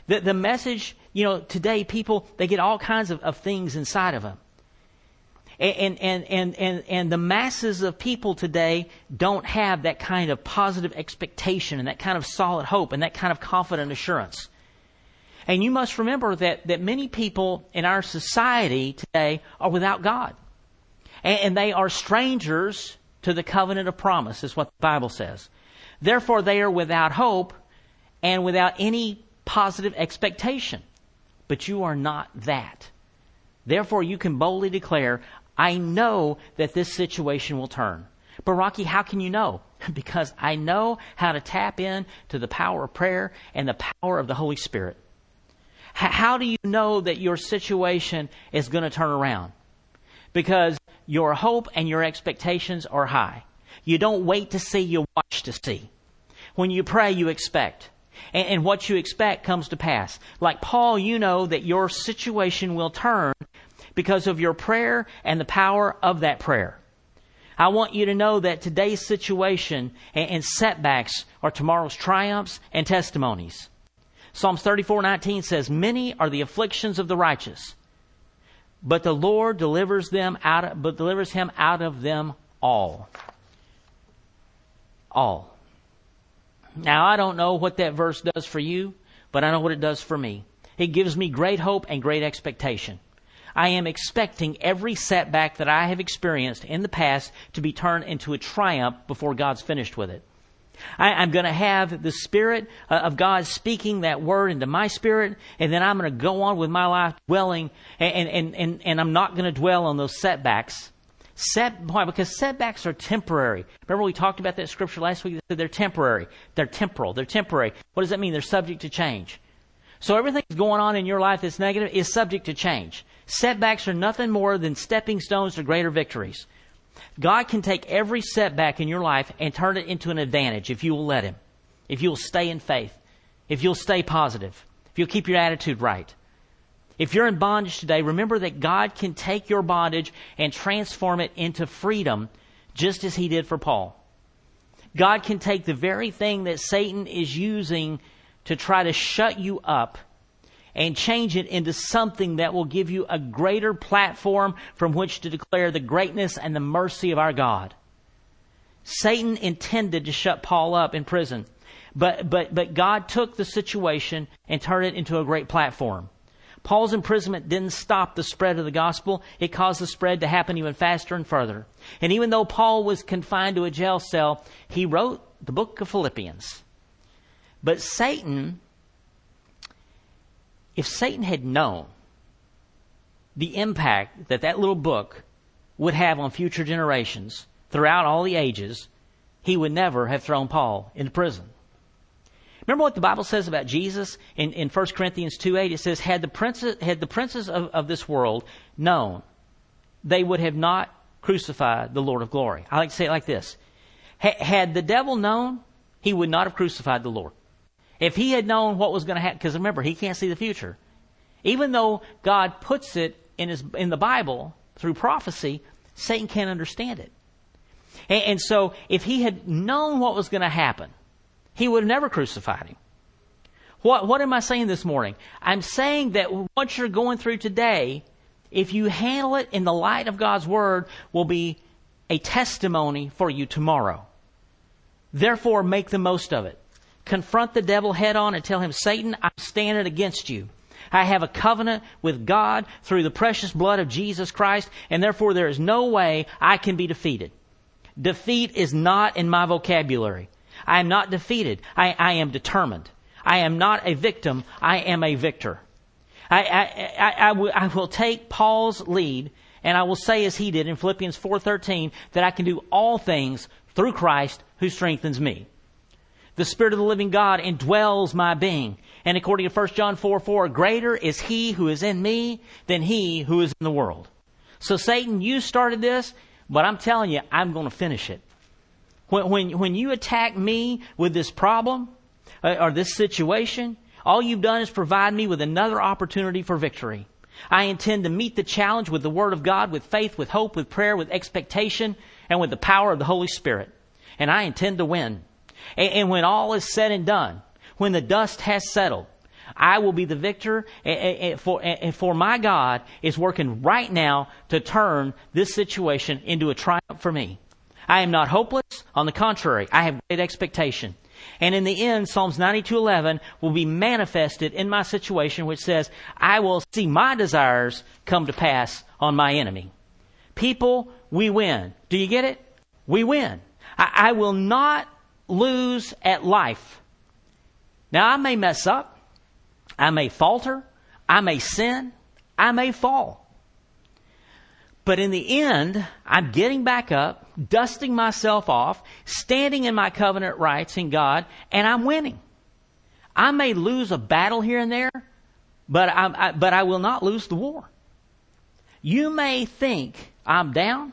The, the message, you know, today people, they get all kinds of, of things inside of them. And, and, and, and, and the masses of people today don't have that kind of positive expectation and that kind of solid hope and that kind of confident assurance. And you must remember that, that many people in our society today are without God. And, and they are strangers to the covenant of promise, is what the Bible says. Therefore, they are without hope and without any positive expectation. But you are not that. Therefore, you can boldly declare, I know that this situation will turn. But Rocky, how can you know? Because I know how to tap in to the power of prayer and the power of the Holy Spirit. H- how do you know that your situation is going to turn around? Because your hope and your expectations are high. You don't wait to see, you watch to see. When you pray, you expect. And, and what you expect comes to pass. Like Paul, you know that your situation will turn because of your prayer and the power of that prayer. I want you to know that today's situation and, and setbacks are tomorrow's triumphs and testimonies. Psalms thirty-four nineteen says, many are the afflictions of the righteous, but the Lord delivers them out of, but delivers him out of them all. All. Now, I don't know what that verse does for you, but I know what it does for me. It gives me great hope and great expectation. I am expecting every setback that I have experienced in the past to be turned into a triumph before God's finished with it. I, I'm going to have the Spirit uh, of God speaking that word into my spirit, and then I'm going to go on with my life dwelling, and, and, and, and I'm not going to dwell on those setbacks. Set, why? Because setbacks are temporary. Remember we talked about that scripture last week that said they're temporary. They're temporal. They're temporary. What does that mean? They're subject to change. So everything that's going on in your life that's negative is subject to change. Setbacks are nothing more than stepping stones to greater victories. God can take every setback in your life and turn it into an advantage if you will let Him. If you'll stay in faith. If you'll stay positive. If you'll keep your attitude right. If you're in bondage today, remember that God can take your bondage and transform it into freedom, just as He did for Paul. God can take the very thing that Satan is using to try to shut you up and change it into something that will give you a greater platform from which to declare the greatness and the mercy of our God. Satan intended to shut Paul up in prison, but, but, but God took the situation and turned it into a great platform. Paul's imprisonment didn't stop the spread of the gospel. It caused the spread to happen even faster and further. And even though Paul was confined to a jail cell, he wrote the book of Philippians. But Satan, if Satan had known the impact that that little book would have on future generations throughout all the ages, he would never have thrown Paul into prison. Remember what the Bible says about Jesus in, in First Corinthians two eight? It says, had the princes, had the princes of, of this world known, they would have not crucified the Lord of glory. I like to say it like this. H- had the devil known, he would not have crucified the Lord. If he had known what was going to happen, because remember, he can't see the future. Even though God puts it in his in the Bible through prophecy, Satan can't understand it. And, and so if he had known what was going to happen, he would have never crucified him. What, what am I saying this morning? I'm saying that what you're going through today, if you handle it in the light of God's Word, will be a testimony for you tomorrow. Therefore, make the most of it. Confront the devil head on and tell him, Satan, I'm standing against you. I have a covenant with God through the precious blood of Jesus Christ, and therefore there is no way I can be defeated. Defeat is not in my vocabulary. I am not defeated. I, I am determined. I am not a victim. I am a victor. I, I, I, I, will, I will take Paul's lead, and I will say as he did in Philippians four thirteen, that I can do all things through Christ who strengthens me. The Spirit of the living God indwells my being. And according to First John four four, greater is He who is in me than he who is in the world. So Satan, you started this, but I'm telling you, I'm going to finish it. When, when, when you attack me with this problem uh, or this situation, all you've done is provide me with another opportunity for victory. I intend to meet the challenge with the Word of God, with faith, with hope, with prayer, with expectation, and with the power of the Holy Spirit. And I intend to win. And when all is said and done, when the dust has settled, I will be the victor, and for, and for my God is working right now to turn this situation into a triumph for me. I am not hopeless. On the contrary, I have great expectation. And in the end, Psalms ninety-two eleven will be manifested in my situation, which says, I will see my desires come to pass on my enemy. People, we win. Do you get it? We win. I, I will not lose at life. Now, I may mess up. I may falter. I may sin. I may fall. But in the end, I'm getting back up, dusting myself off, standing in my covenant rights in God, and I'm winning. I may lose a battle here and there, but I, I, but I will not lose the war. You may think I'm down,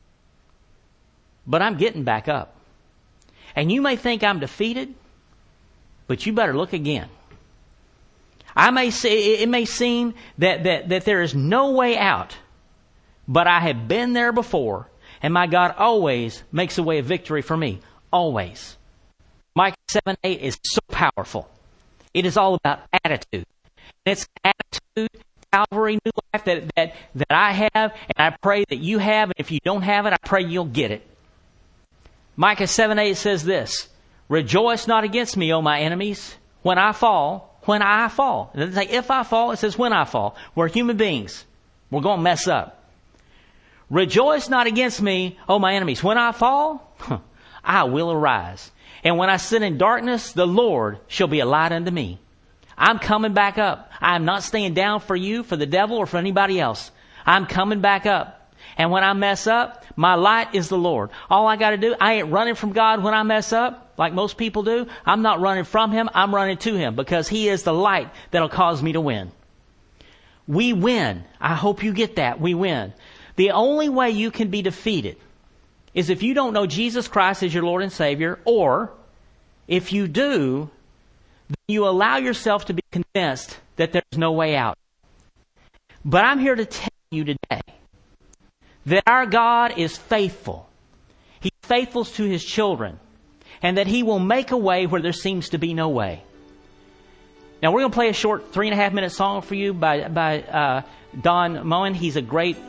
but I'm getting back up. And you may think I'm defeated, but you better look again. I may say, it may seem that, that, that there is no way out, but I have been there before, and my God always makes a way of victory for me. Always. Micah seven eight is so powerful. It is all about attitude. It's attitude, Calvary, new life that, that, that I have, and I pray that you have, and if you don't have it, I pray you'll get it. Micah seven eight says this, rejoice not against me, O my enemies, when I fall, when I fall. It doesn't say if I fall, it says when I fall. We're human beings. We're going to mess up. Rejoice not against me, O my enemies. When I fall, I will arise. And when I sit in darkness, the Lord shall be a light unto me. I'm coming back up. I'm not staying down for you, for the devil, or for anybody else. I'm coming back up. And when I mess up, my light is the Lord. All I got to do, I ain't running from God when I mess up, like most people do. I'm not running from Him. I'm running to Him, because He is the light that'll cause me to win. We win. I hope you get that. We win. The only way you can be defeated is if you don't know Jesus Christ as your Lord and Savior, or if you do, then you allow yourself to be convinced that there's no way out. But I'm here to tell you today that our God is faithful. He's faithful to His children, and that He will make a way where there seems to be no way. Now, we're going to play a short three and a half minute song for you by, by uh, Don Moen. He's a great...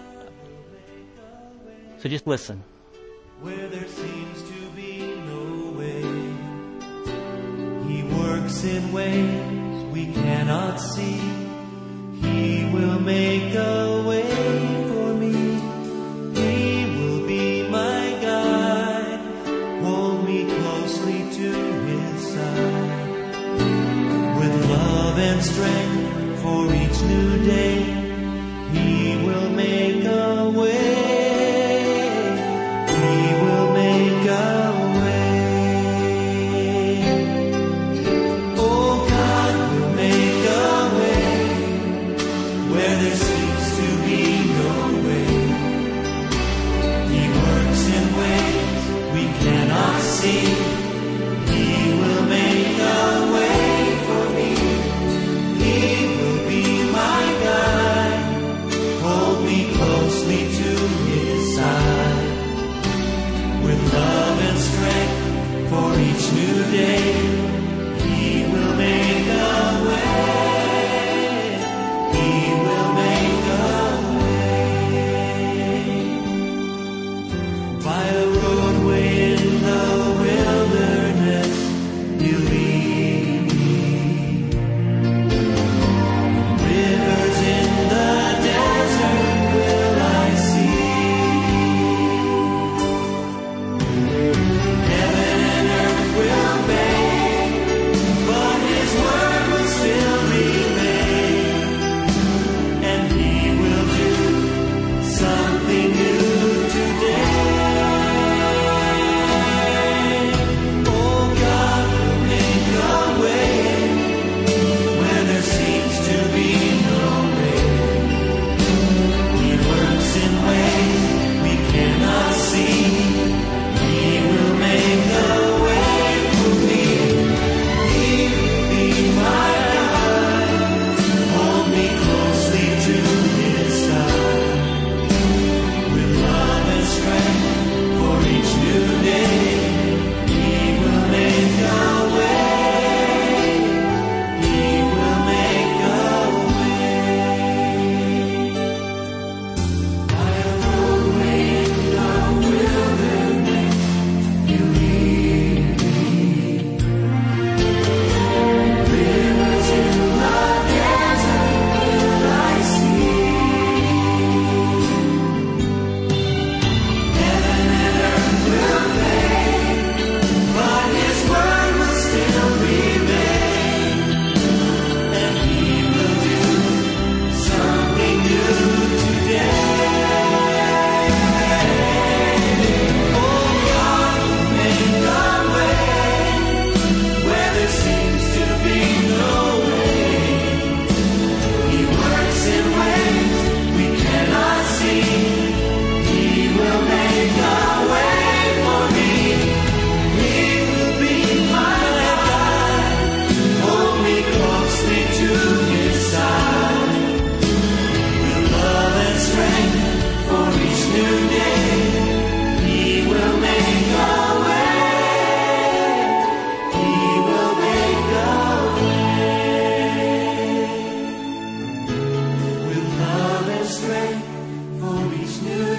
So just listen. Where there seems to be no way, He works in ways we cannot see. He will make a way for me. He will be my guide. Hold me closely to His side. With love and strength for each new day, He will make a way. Where there seems to be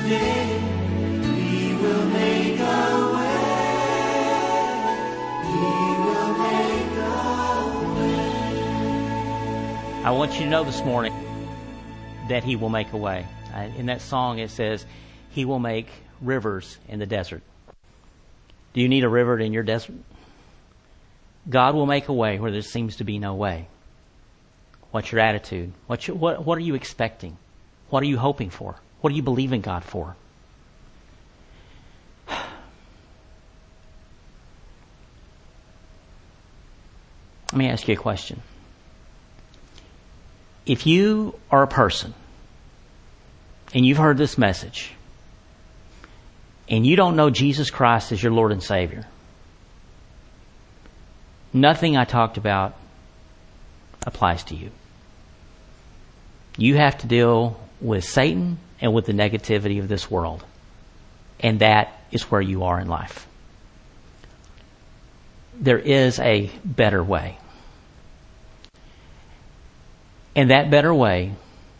today. He will make a way. He will make a way. I want you to know this morning that He will make a way. In that song it says, He will make rivers in the desert. Do you need a river in your desert? God will make a way where there seems to be no way. What's your attitude? What's your, what, what are you expecting? What are you hoping for? What do you believe in God for? Let me ask you a question. If you are a person and you've heard this message and you don't know Jesus Christ as your Lord and Savior, nothing I talked about applies to you. You have to deal with Satan and with the negativity of this world. And that is where you are in life. There is a better way. And that better way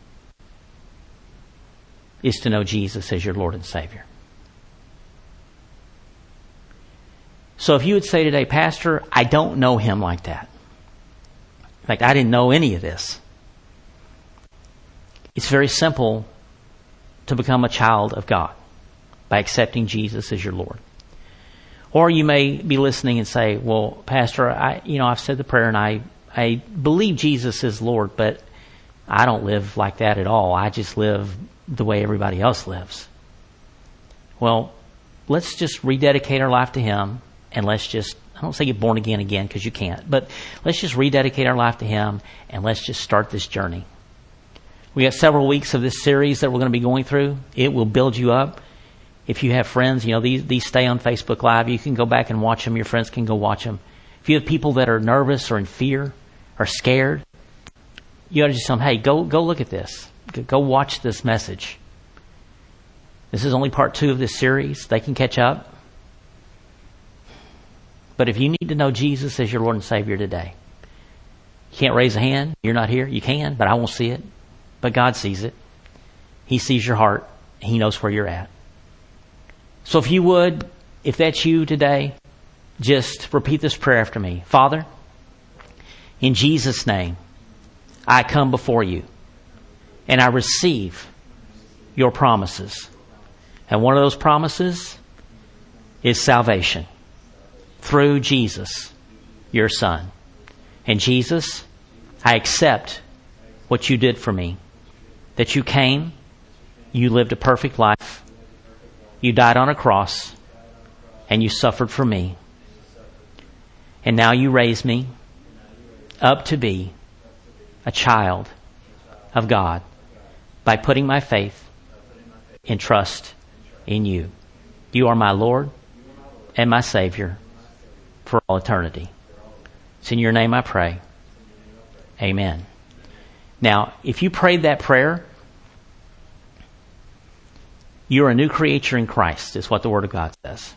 is to know Jesus as your Lord and Savior. So if you would say today, Pastor, I don't know Him like that. In fact, I didn't know any of this. It's very simple to become a child of God by accepting Jesus as your Lord. Or you may be listening and say, well, Pastor, I, you know, I've said the prayer and I, I believe Jesus is Lord, but I don't live like that at all. I just live the way everybody else lives. Well, let's just rededicate our life to Him, and let's just, I don't say get born again again because you can't, but let's just rededicate our life to Him and let's just start this journey. We have several weeks of this series that we're going to be going through. It will build you up. If you have friends, you know, these, these stay on Facebook Live. You can go back and watch them. Your friends can go watch them. If you have people that are nervous or in fear or scared, you ought to just tell them, hey, go, go look at this. Go watch this message. This is only part two of this series. They can catch up. But if you need to know Jesus as your Lord and Savior today, you can't raise a hand. You're not here. You can, but I won't see it. But God sees it. He sees your heart. He knows where you're at. So if you would, if that's you today, just repeat this prayer after me. Father, in Jesus' name, I come before you and I receive your promises. And one of those promises is salvation through Jesus, your Son. And Jesus, I accept what you did for me. That you came, you lived a perfect life, you died on a cross, and you suffered for me. And now you raise me up to be a child of God by putting my faith and trust in you. You are my Lord and my Savior for all eternity. It's in your name I pray. Amen. Now, if you prayed that prayer, you're a new creature in Christ, is what the Word of God says.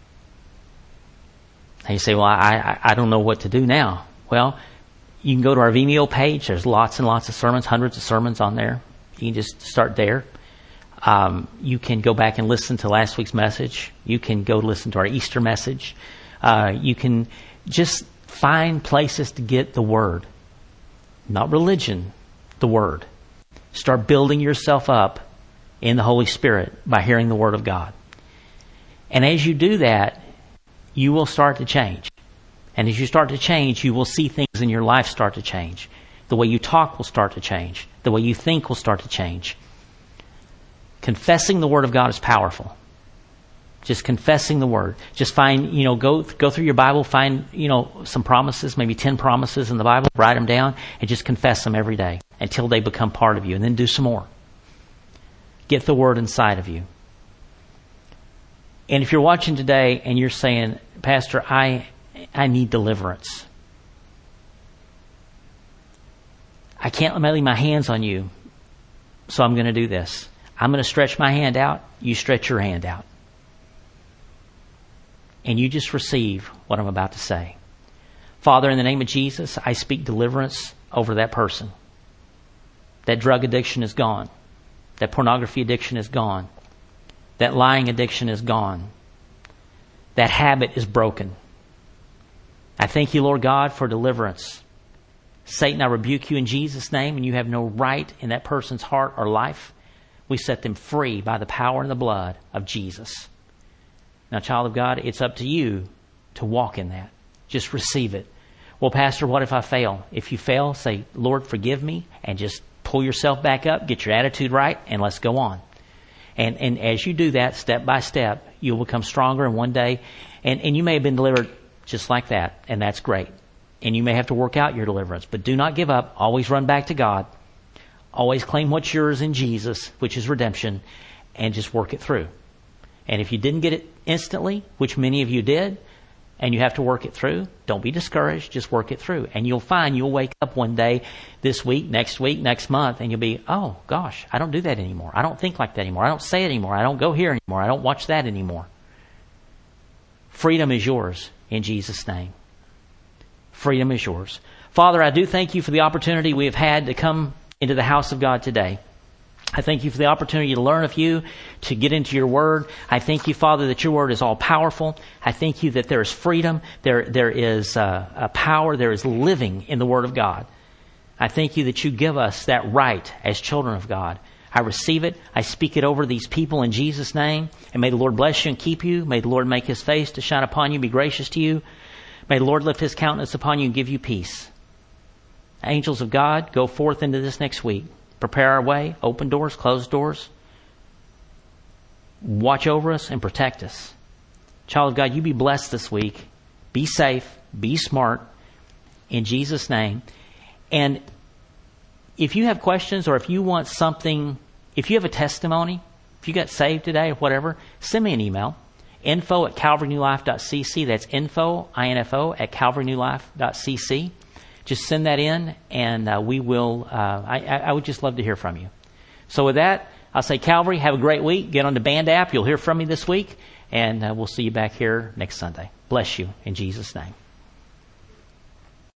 And you say, well, I, I, I don't know what to do now. Well, you can go to our Vimeo page. There's lots and lots of sermons, hundreds of sermons on there. You can just start there. Um, you can go back and listen to last week's message. You can go listen to our Easter message. Uh, you can just find places to get the Word. Not religion, the Word. Start building yourself up in the Holy Spirit by hearing the Word of God. And as you do that, you will start to change. And as you start to change, you will see things in your life start to change. The way you talk will start to change. The way you think will start to change. Confessing the Word of God is powerful. Just confessing the Word. Just find, you know, go go through your Bible, find, you know, some promises, maybe ten promises in the Bible, write them down, and just confess them every day until they become part of you. And then do some more. Get the Word inside of you. And if you're watching today and you're saying, Pastor, I I need deliverance. I can't lay my hands on you, so I'm going to do this. I'm going to stretch my hand out. You stretch your hand out. And you just receive what I'm about to say. Father, in the name of Jesus, I speak deliverance over that person. That drug addiction is gone. That pornography addiction is gone. That lying addiction is gone. That habit is broken. I thank you, Lord God, for deliverance. Satan, I rebuke you in Jesus' name, and you have no right in that person's heart or life. We set them free by the power and the blood of Jesus. Now, child of God, it's up to you to walk in that. Just receive it. Well, Pastor, what if I fail? If you fail, say, Lord, forgive me, and just pull yourself back up, get your attitude right, and let's go on. And and as you do that, step by step, you'll become stronger, and one day, and, and you may have been delivered just like that, and that's great. And you may have to work out your deliverance, but do not give up. Always run back to God. Always claim what's yours in Jesus, which is redemption, and just work it through. And if you didn't get it instantly, which many of you did, and you have to work it through, don't be discouraged. Just work it through. And you'll find you'll wake up one day, this week, next week, next month, and you'll be, oh, gosh, I don't do that anymore. I don't think like that anymore. I don't say it anymore. I don't go here anymore. I don't watch that anymore. Freedom is yours in Jesus' name. Freedom is yours. Father, I do thank you for the opportunity we have had to come into the house of God today. I thank you for the opportunity to learn of you, to get into your word. I thank you, Father, that your word is all powerful. I thank you that there is freedom, there there is uh, a power, there is living in the word of God. I thank you that you give us that right as children of God. I receive it. I speak it over these people in Jesus' name. And may the Lord bless you and keep you. May the Lord make his face to shine upon you, be gracious to you. May the Lord lift his countenance upon you and give you peace. Angels of God, go forth into this next week. Prepare our way, open doors, close doors. Watch over us and protect us. Child of God, you be blessed this week. Be safe, be smart, in Jesus' name. And if you have questions or if you want something, if you have a testimony, if you got saved today or whatever, send me an email. Info at calvary new life dot c c. That's info, I N F O, at calvary new life dot c c. Just send that in, and uh, we will, uh, I, I would just love to hear from you. So with that, I'll say, Calvary, have a great week. Get on the Band app. You'll hear from me this week, and uh, we'll see you back here next Sunday. Bless you in Jesus' name.